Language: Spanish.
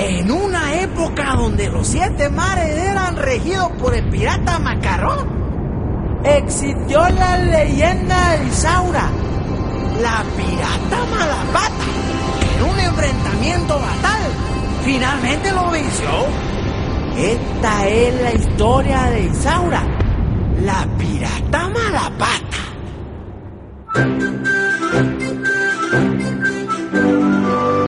En una época donde los 7 mares eran regidos por el pirata Macarrón, existió la leyenda de Isaura, la pirata Malapata, que en un enfrentamiento fatal finalmente lo venció. Esta es la historia de Isaura, la pirata Malapata.